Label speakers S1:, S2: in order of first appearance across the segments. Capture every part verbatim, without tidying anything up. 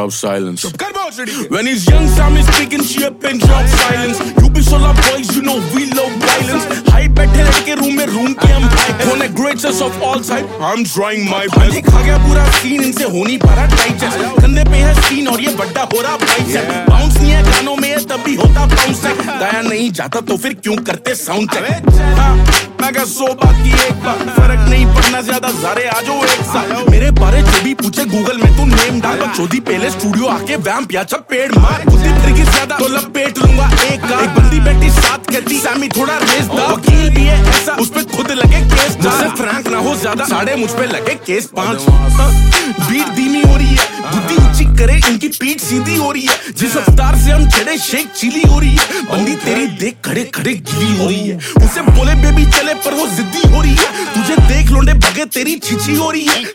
S1: drop silence. When he's young, Sam is speaking, she a pin drop silence. You be so love boys, you know we love violence. Hide बैठे रह के room में room के हम कौन है greatest of all time? I'm trying my best. खा गया पूरा scene, इनसे हो नहीं पा रहा digest. कंधे पे है scene और ये बड़ा हो रहा bicep. Bounce नहीं है गानों में तभी होता bounce check. गाया नहीं जाता तो फिर क्यों करते sound check? मैं क्या सो बाकी एक बार फर्क नहीं पड़ना ज्यादा ज़ारे आजो एक साल मेरे बारे जो भी पूछे गूगल में तू नेम डाल चौधी पहले स्टूडियो आके वैम्प या चपेड़ मार बुद्धि ट्रिकी ज्यादा तो लपेट लूंगा एक का एक बंदी बैठी साथ कहती सैमी थोड़ा रेस दा वकील भी है ऐसा उस पे खुद लगे केस जैसे फ्रैंक ना हो ज्यादा साढ़े मुझ पे लगे केस पांच बीट धीमी हो रही है बुद्धि ऊंची करे इनकी पीठ सीधी हो रही है जिस रफ्तार से हम चढ़े शेक चिली हो रही है बंदी तेरी देख खड़े खड़े गिली हो रही है उसे बोले बेबी चले पर वो जिद्दी हो रही है तुझे देख लोंडे भगे तेरी छिछी हो रही है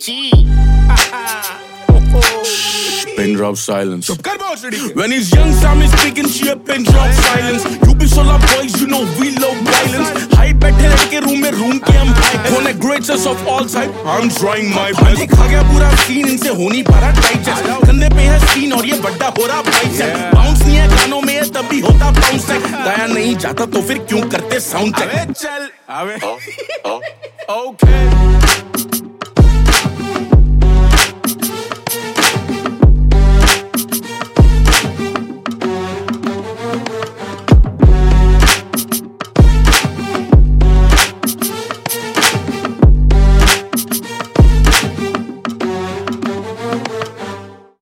S1: Pin drop silence. When he's young, Sam is speaking, she a pin drop silence. You be so love boys, you know we love violence. Hide बैठे रह के room में room के हम कौन है greatest of all time? I'm trying my best. खा गया पूरा scene, इनसे हो नहीं पा रहा digest. कंधे पे है scene और ये बड़ा हो रहा bicep. Bounce नहीं है गानों में तभी होता bounce check. गाया नहीं जाता तो फिर क्यों करते sound check? चल, अबे, okay.